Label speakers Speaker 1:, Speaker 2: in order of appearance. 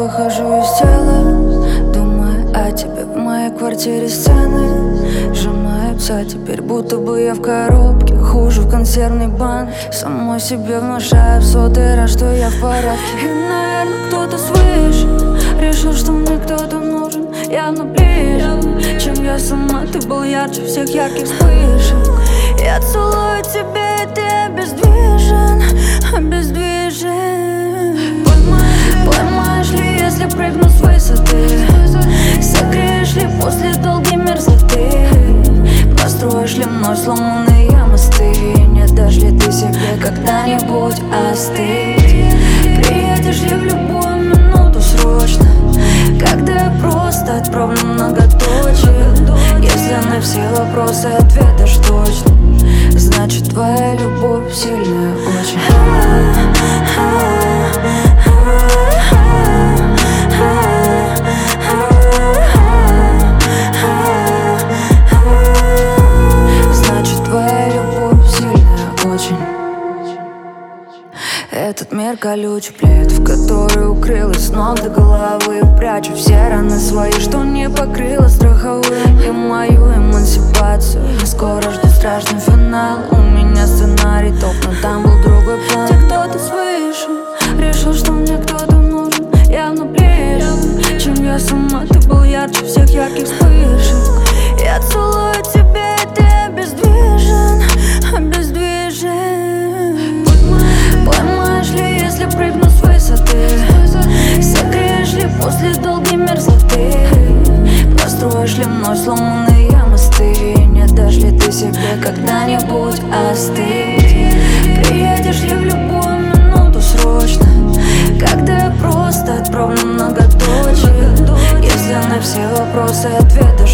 Speaker 1: выхожу из тела, думаю о тебе. В моей квартире сцены сжимаются теперь, будто бы я в коробке, хуже в консервной банке. Самой себе внушаю в сотый раз, что я в порядке. И, наверное, кто-то свыше решил, что мне кто-то нужен явно ближе, чем я сама. Ты был ярче всех ярких вспышек. Я целую тебя, и ты обездвижен, обездвижен. Поймаешь ли, если прыгну с высоты? Согреешь ли после долгой мерзлоты? Построишь ли мной сломанные мосты? Не дашь ли ты себе когда-нибудь остыть? Приедешь ли в любую минуту срочно, когда я просто отправлю многоточие? Если на все вопросы ответишь точно, значит твоя любовь сильная очень. Значит твоя любовь сильная очень. Этот мир колючий плед, в который укрылась с ног до головы. Прячу все раны свои, что не покрыла страховым. И мою эмансипацию я скоро жду страшный финал. У меня сценарий топ, но там был другой план. Где кто-то свыше решил, что мне кто-то нужен явно ближе, чем я сама. Ты был ярче всех ярких вспышек. Я целую тебя, и ты обездвижен, обездвижен. Поймаешь ли, если прыгну с высоты? Согреешь ли после долгой мерзлоты? Построишь ли мной сломанные мосты? Не дашь ли ты себе когда-нибудь остыть? Приедешь ли в любую минуту срочно, когда я просто отправлю многоточие? Если на все вопросы ответишь